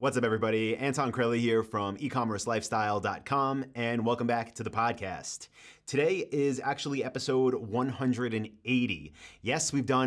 What's up, everybody? Anton Crowley here from ecommercelifestyle.com, and welcome back to the podcast. Today is actually episode 180. Yes, we've done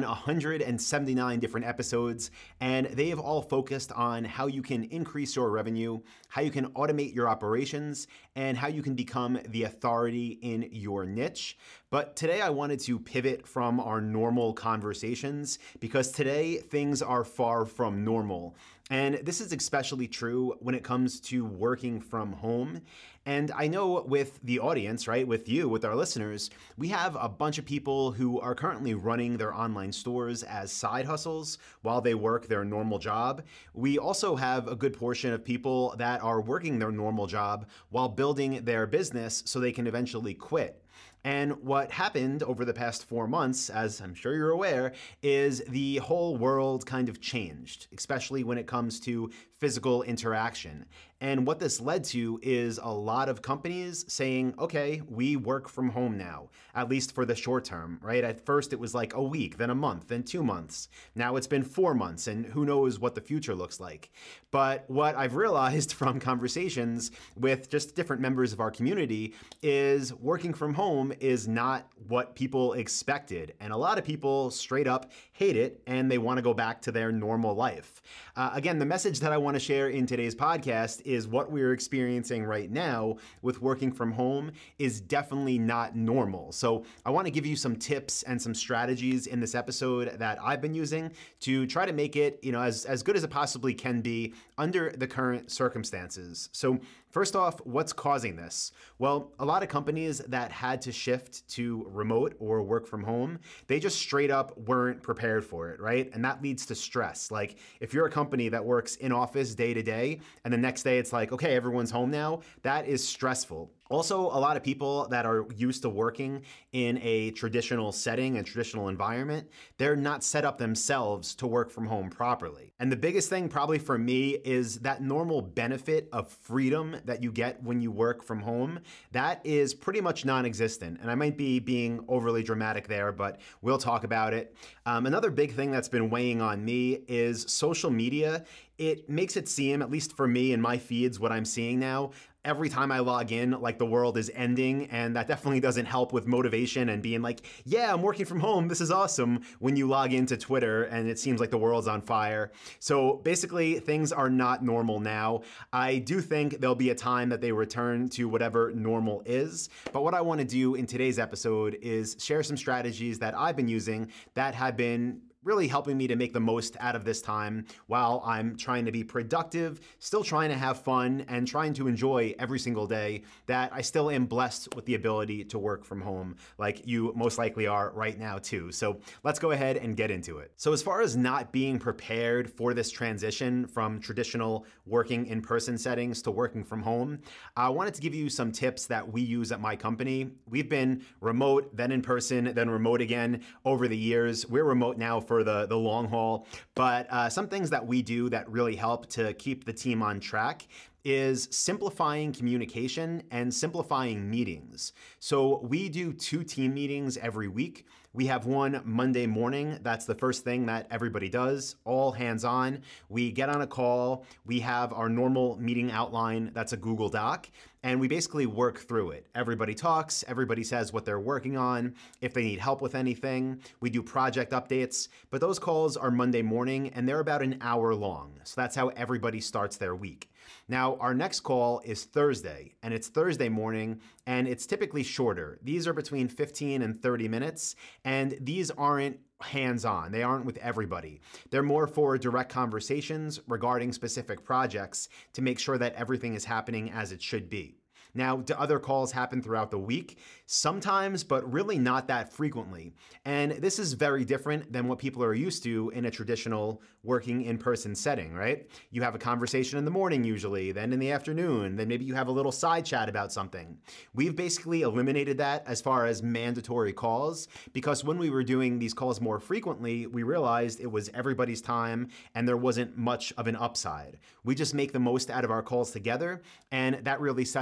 179 different episodes, and they have all focused on how you can increase your revenue, how you can automate your operations, and how you can become the authority in your niche. But today I wanted to pivot from our normal conversations because today things are far from normal. And this is especially true when it comes to working from home. And I know with the audience, right, with you, with our listeners, we have a bunch of people who are currently running their online stores as side hustles while they work their normal job. We also have a good portion of people that are working their normal job while building their business so they can eventually quit. And what happened over the past 4 months, as I'm sure you're aware, is the whole world kind of changed, especially when it comes to physical interaction. And what this led to is a lot of companies saying, okay, we work from home now, at least for the short term, right? At first it was like a week, then a month, then 2 months. Now it's been 4 months, and who knows what the future looks like. But what I've realized from conversations with just different members of our community is working from home is not what people expected. And a lot of people straight up hate it and they want to go back to their normal life. Again, the message that I want to share in today's podcast is what we're experiencing right now with working from home is definitely not normal. So I want to give you some tips and some strategies in this episode that I've been using to try to make it, as good as it possibly can be under the current circumstances. So first off, what's causing this? Well, a lot of companies that had to shift to remote or work from home, they just straight up weren't prepared for it, right? And that leads to stress. Like if you're a company that works in office day to day, and the next day it's like, okay, everyone's home now, that is stressful. Also, a lot of people that are used to working in a traditional setting and traditional environment, they're not set up themselves to work from home properly. And the biggest thing probably for me is that normal benefit of freedom that you get when you work from home, that is pretty much non-existent. And I might be being overly dramatic there, but we'll talk about it. Another big thing that's been weighing on me is social media. It makes it seem, at least for me in my feeds, what I'm seeing now, every time I log in, like the world is ending, and that definitely doesn't help with motivation and being like, yeah, I'm working from home, this is awesome, when you log into Twitter and it seems like the world's on fire. So basically, things are not normal now. I do think there'll be a time that they return to whatever normal is, but what I want to do in today's episode is share some strategies that I've been using that have been really helping me to make the most out of this time while I'm trying to be productive, still trying to have fun, and trying to enjoy every single day that I still am blessed with the ability to work from home, like you most likely are right now too. So let's go ahead and get into it. So as far as not being prepared for this transition from traditional working in-person settings to working from home, I wanted to give you some tips that we use at my company. We've been remote, then in person, then remote again over the years. We're remote now for the long haul, but some things that we do that really help to keep the team on track is simplifying communication and simplifying meetings. So we do 2 team meetings every week. We have one Monday morning. That's the first thing that everybody does, all hands on. We get on a call. We have our normal meeting outline. That's a Google Doc. And we basically work through it. Everybody talks. Everybody says what they're working on. If they need help with anything, we do project updates. But those calls are Monday morning and they're about an hour long. So that's how everybody starts their week. Now, our next call is Thursday, and it's Thursday morning, and it's typically shorter. These are between 15 and 30 minutes, and these aren't hands-on. They aren't with everybody. They're more for direct conversations regarding specific projects to make sure that everything is happening as it should be. Now, do other calls happen throughout the week? Sometimes, but really not that frequently. And this is very different than what people are used to in a traditional working in-person setting, right? You have a conversation in the morning usually, then in the afternoon, then maybe you have a little side chat about something. We've basically eliminated that as far as mandatory calls because when we were doing these calls more frequently, we realized it was everybody's time and there wasn't much of an upside. We just make the most out of our calls together, and that really sets us up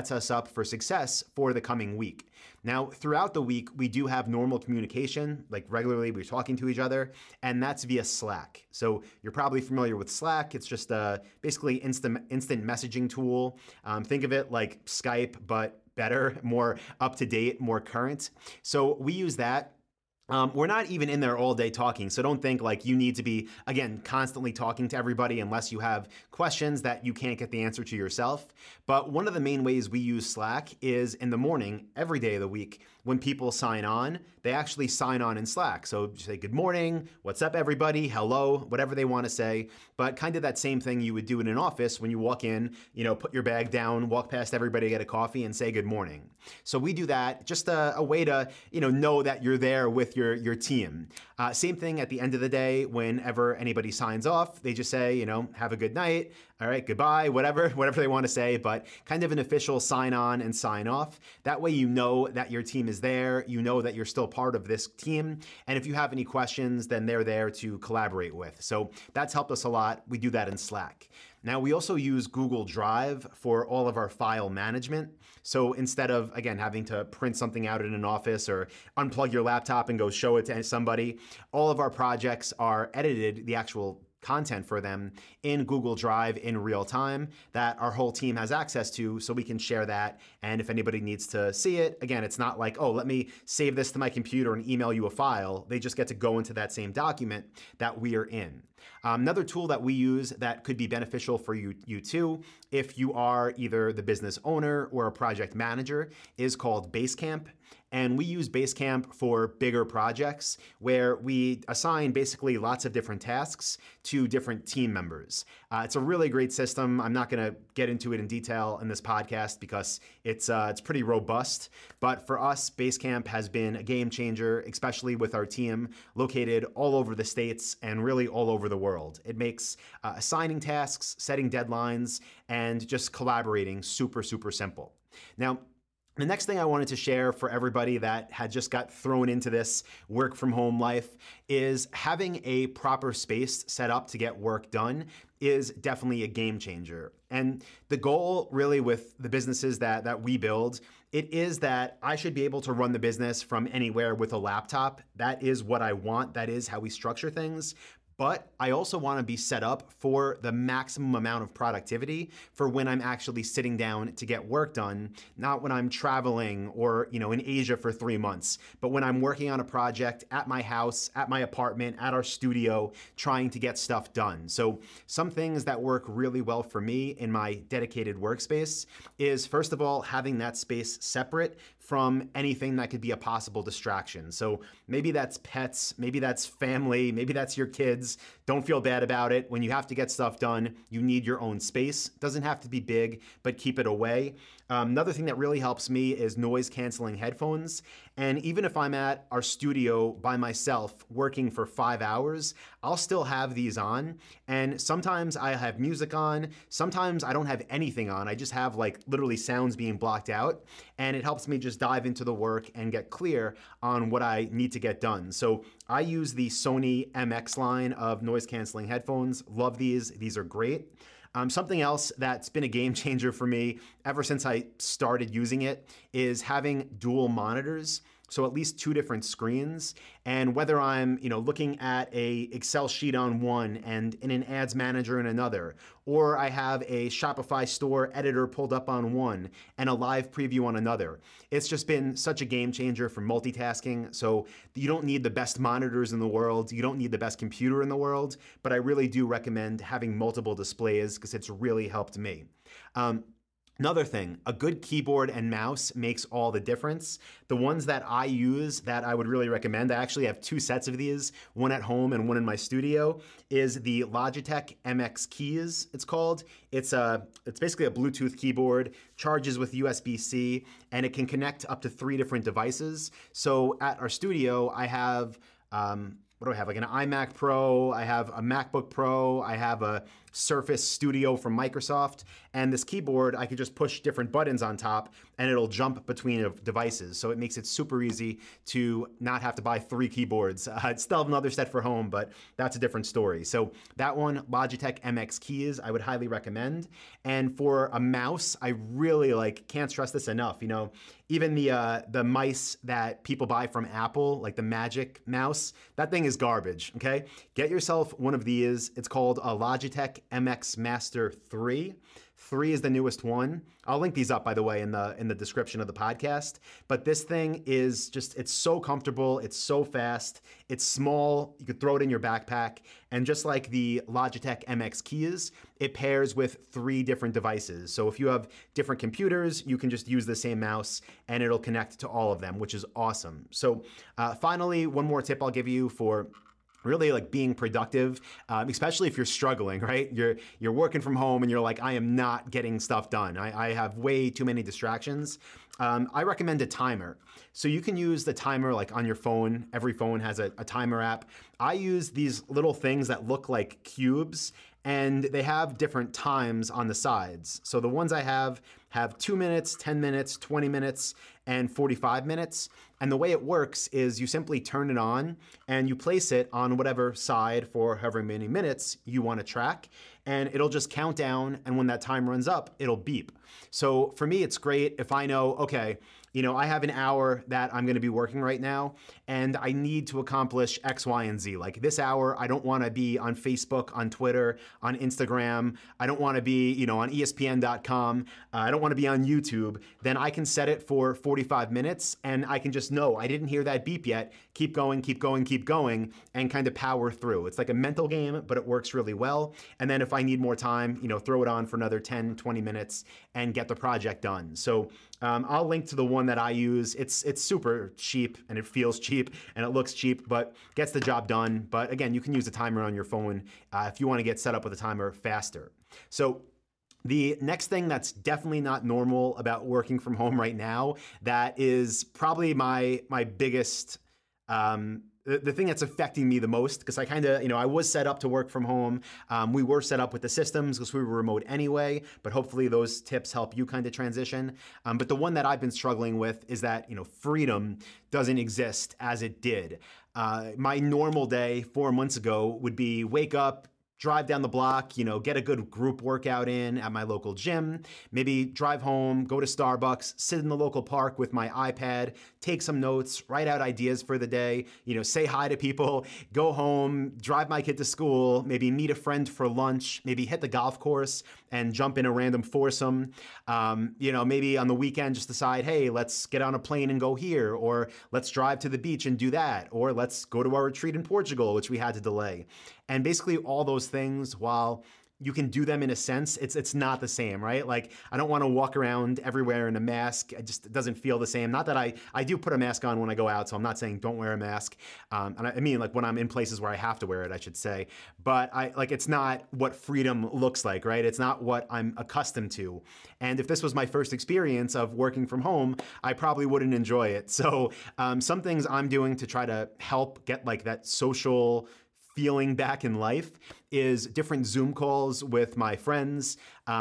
up for success for the coming week. Now, throughout the week, we do have normal communication, like regularly we're talking to each other, and that's via Slack. So you're probably familiar with Slack. It's just a basically instant messaging tool. Think of it like Skype, but better, more up to date, more current. So we use that. We're not even in there all day talking, so don't think like you need to be, again, constantly talking to everybody unless you have questions that you can't get the answer to yourself. But one of the main ways we use Slack is in the morning, every day of the week, when people sign on, they actually sign on in Slack. So you say, good morning, what's up everybody, hello, whatever they want to say. But kind of that same thing you would do in an office when you walk in, put your bag down, walk past everybody, get a coffee and say good morning. So we do that, just a way to, know that you're there with your team. Same thing at the end of the day, whenever anybody signs off, they just say, have a good night. All right, goodbye, whatever they want to say, but kind of an official sign on and sign off. That way you know that your team is there, you know that you're still part of this team, and if you have any questions, then they're there to collaborate with. So that's helped us a lot. We do that in Slack. Now, we also use Google Drive for all of our file management. So instead of, again, having to print something out in an office or unplug your laptop and go show it to somebody, all of our projects are edited, the actual content for them, in Google Drive in real time that our whole team has access to, so we can share that. And if anybody needs to see it, again, it's not like, oh, let me save this to my computer and email you a file. They just get to go into that same document that we are in. Another tool that we use that could be beneficial for you too, if you are either the business owner or a project manager, is called Basecamp. And we use Basecamp for bigger projects where we assign basically lots of different tasks to different team members. It's a really great system. I'm not going to get into it in detail in this podcast because it's pretty robust. But for us, Basecamp has been a game changer, especially with our team located all over the States and really all over the world. It makes assigning tasks, setting deadlines, and just collaborating super, super simple. Now, the next thing I wanted to share for everybody that had just got thrown into this work from home life is having a proper space set up to get work done is definitely a game changer. And the goal really with the businesses that we build, it is that I should be able to run the business from anywhere with a laptop. That is what I want. That is how we structure things. But I also want to be set up for the maximum amount of productivity for when I'm actually sitting down to get work done, not when I'm traveling or, in Asia for 3 months, but when I'm working on a project at my house, at my apartment, at our studio, trying to get stuff done. So some things that work really well for me in my dedicated workspace is, first of all, having that space separate from anything that could be a possible distraction. So maybe that's pets, maybe that's family, maybe that's your kids. Don't feel bad about it. When you have to get stuff done, you need your own space. Doesn't have to be big, but keep it away. Another thing that really helps me is noise canceling headphones. And even if I'm at our studio by myself working for 5 hours, I'll still have these on. And sometimes I have music on. Sometimes I don't have anything on. I just have like literally sounds being blocked out. And it helps me just dive into the work and get clear on what I need to get done. So I use the Sony MX line of noise canceling headphones. Love these. These are great. Something else that's been a game changer for me ever since I started using it is having dual monitors. So at least 2 different screens. And whether I'm, looking at a Excel sheet on one and in an ads manager in another, or I have a Shopify store editor pulled up on one and a live preview on another. It's just been such a game changer for multitasking. So you don't need the best monitors in the world. You don't need the best computer in the world, but I really do recommend having multiple displays because it's really helped me. Another thing, a good keyboard and mouse makes all the difference. The ones that I use that I would really recommend, I actually have 2 sets of these, one at home and one in my studio, is the Logitech MX Keys, it's called. It's basically a Bluetooth keyboard, charges with USB-C, and it can connect up to 3 different devices. So at our studio, I have what do I have? Like an iMac Pro, I have a MacBook Pro, I have a Surface Studio from Microsoft. And this keyboard, I could just push different buttons on top and it'll jump between devices. So it makes it super easy to not have to buy 3 keyboards. I'd still have another set for home, but that's a different story. So that one, Logitech MX Keys, I would highly recommend. And for a mouse, I really can't stress this enough. Even the mice that people buy from Apple, like the Magic Mouse, that thing is garbage, okay? Get yourself one of these. It's called a Logitech MX Master 3. 3 is the newest one. I'll link these up, by the way, in the description of the podcast. But this thing is just, it's so comfortable. It's so fast. It's small. You could throw it in your backpack. And just like the Logitech MX Keys, it pairs with 3 different devices. So if you have different computers, you can just use the same mouse and it'll connect to all of them, which is awesome. So finally, one more tip I'll give you for really being productive, especially if you're struggling, right? You're working from home and you're like, I am not getting stuff done. I have way too many distractions. I recommend a timer. So you can use the timer on your phone. Every phone has a timer app. I use these little things that look like cubes and they have different times on the sides. So the ones I have 2 minutes, 10 minutes, 20 minutes, and 45 minutes. And the way it works is you simply turn it on and you place it on whatever side for however many minutes you want to track. And it'll just count down. And when that time runs up, it'll beep. So for me, it's great if I know, okay, I have an hour that I'm going to be working right now, and I need to accomplish X, Y, and Z. Like this hour, I don't want to be on Facebook, on Twitter, on Instagram. I don't want to be, on ESPN.com. I don't want to be on YouTube. Then I can set it for 45 minutes, and I can just know I didn't hear that beep yet. Keep going, keep going, keep going, and kind of power through. It's like a mental game, but it works really well. And then if I need more time, throw it on for another 10, 20 minutes and get the project done. So I'll link to the one that I use. It's super cheap and it feels cheap and it looks cheap, but gets the job done. But again, you can use a timer on your phone if you want to get set up with a timer faster. So the next thing that's definitely not normal about working from home right now, that is probably my biggest the thing that's affecting me the most, because I kind of, I was set up to work from home. We were set up with the systems because we were remote anyway, but hopefully those tips help you kind of transition. But the one that I've been struggling with is that, freedom doesn't exist as it did. My normal day 4 months ago would be wake up, drive down the block, get a good group workout in at my local gym, maybe drive home, go to Starbucks, sit in the local park with my iPad, take some notes, write out ideas for the day, say hi to people, go home, drive my kid to school, maybe meet a friend for lunch, maybe hit the golf course and jump in a random foursome. Maybe on the weekend just decide, hey, let's get on a plane and go here, or let's drive to the beach and do that, or let's go to our retreat in Portugal, which we had to delay. And basically all those things, while you can do them in a sense, it's not the same, right? Like I don't want to walk around everywhere in a mask. It doesn't feel the same. Not that I do put a mask on when I go out, so I'm not saying don't wear a mask. And I mean when I'm in places where I have to wear it, I should say. But it's not what freedom looks like, right? It's not what I'm accustomed to. And if this was my first experience of working from home, I probably wouldn't enjoy it. So some things I'm doing to try to help get that social feeling back in life is different Zoom calls with my friends.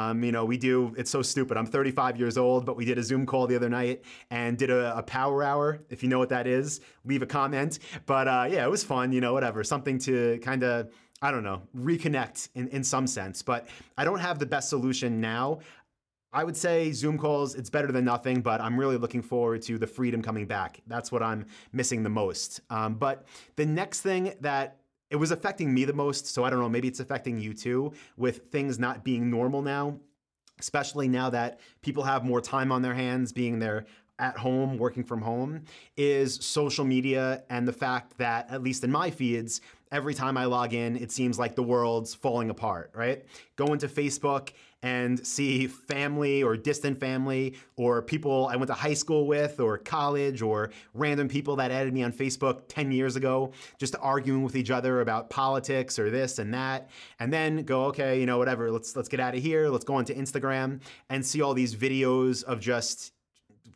It's so stupid. I'm 35 years old, but we did a Zoom call the other night and did a power hour. If you know what that is, leave a comment. But it was fun, whatever, something to kind of, I don't know, reconnect in some sense. But I don't have the best solution now. I would say Zoom calls, it's better than nothing, but I'm really looking forward to the freedom coming back. That's what I'm missing the most. But the next thing that it was affecting me the most, so I don't know, maybe it's affecting you too, with things not being normal now, especially now that people have more time on their hands being there at home, working from home, is social media and the fact that, at least in my feeds, every time I log in, it seems like the world's falling apart, right? Go into Facebook and see family or distant family or people I went to high school with or college or random people that added me on Facebook 10 years ago, just arguing with each other about politics or this and that. And then go, okay, whatever, let's get out of here. Let's go onto Instagram and see all these videos of just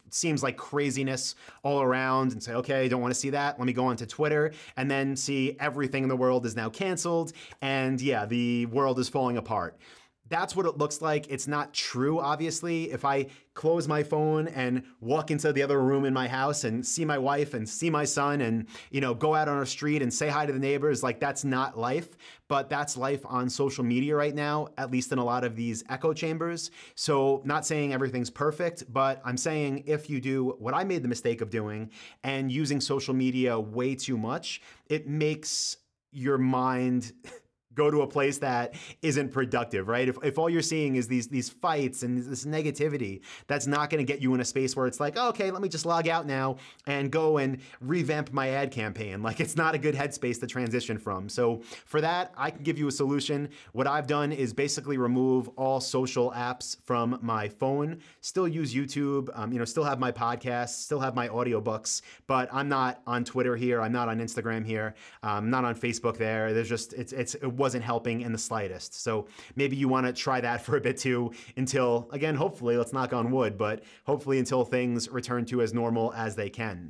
seems like craziness all around and say, okay, don't want to see that. Let me go onto Twitter and then see everything in the world is now canceled. And yeah, the world is falling apart. That's what it looks like. It's not true, obviously. If I close my phone and walk into the other room in my house and see my wife and see my son and, go out on our street and say hi to the neighbors, like that's not life, but that's life on social media right now, at least in a lot of these echo chambers. So not saying everything's perfect, but I'm saying if you do what I made the mistake of doing and using social media way too much, it makes your mind go to a place that isn't productive, right? If all you're seeing is these fights and this negativity, that's not going to get you in a space where it's like, oh, okay, let me just log out now and go and revamp my ad campaign. Like it's not a good headspace to transition from. So for that, I can give you a solution. What I've done is basically remove all social apps from my phone, still use YouTube, still have my podcasts, still have my audiobooks, but I'm not on Twitter here. I'm not on Instagram here. I'm not on Facebook there. There's just, it wasn't helping in the slightest. So maybe you want to try that for a bit too until, again, hopefully, let's knock on wood, but hopefully until things return to as normal as they can.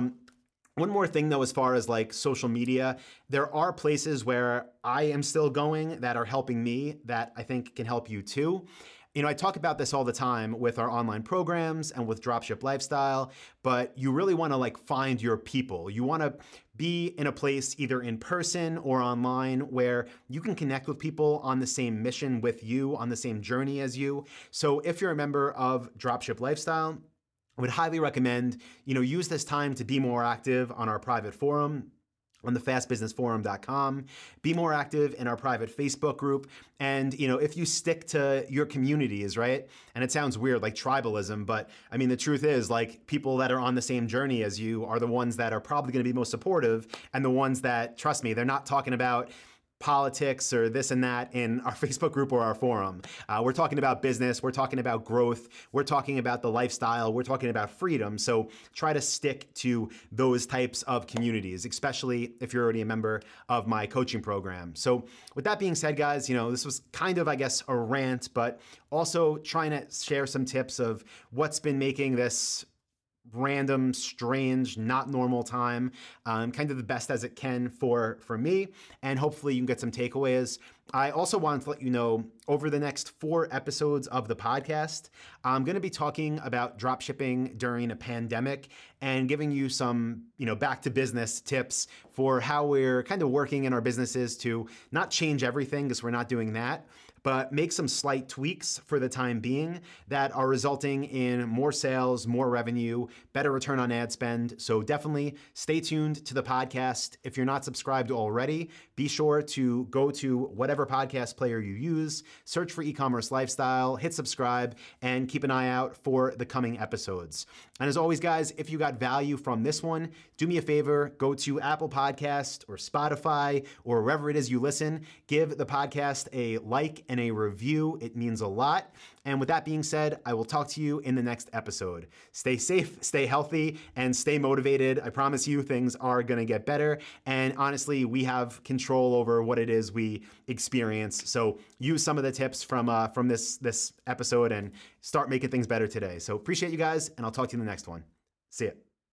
One more thing though, as far as like social media, there are places where I am still going that are helping me that I think can help you too. I talk about this all the time with our online programs and with Dropship Lifestyle, but you really want to like find your people. You want to be in a place either in person or online where you can connect with people on the same mission with you, on the same journey as you. So if you're a member of Dropship Lifestyle, I would highly recommend, use this time to be more active on our private forum on the fastbusinessforum.com. Be more active in our private Facebook group. And, if you stick to your communities, right? And it sounds weird, like tribalism, but I mean, the truth is like people that are on the same journey as you are the ones that are probably going to be most supportive and the ones that, trust me, they're not talking about politics or this and that in our Facebook group or our forum. We're talking about business. We're talking about growth. We're talking about the lifestyle. We're talking about freedom. So try to stick to those types of communities, especially if you're already a member of my coaching program. So with that being said, guys, this was kind of, I guess, a rant, but also trying to share some tips of what's been making this random, strange, not normal time, kind of the best as it can for me. And hopefully you can get some takeaways. I also wanted to let you know over the next 4 episodes of the podcast, I'm going to be talking about drop shipping during a pandemic and giving you some, back to business tips for how we're kind of working in our businesses to not change everything because we're not doing that, but make some slight tweaks for the time being that are resulting in more sales, more revenue, better return on ad spend. So definitely stay tuned to the podcast. If you're not subscribed already, be sure to go to whatever podcast player you use, search for e-commerce lifestyle, hit subscribe, and keep an eye out for the coming episodes. And as always, guys, if you got value from this one, do me a favor, go to Apple Podcast or Spotify or wherever it is you listen, give the podcast a like and a review. It means a lot. And with that being said, I will talk to you in the next episode. Stay safe, stay healthy, and stay motivated. I promise you things are going to get better. And honestly, we have control over what it is we experience. So use some of the tips from this episode and start making things better today. So appreciate you guys, and I'll talk to you in the next one. See ya.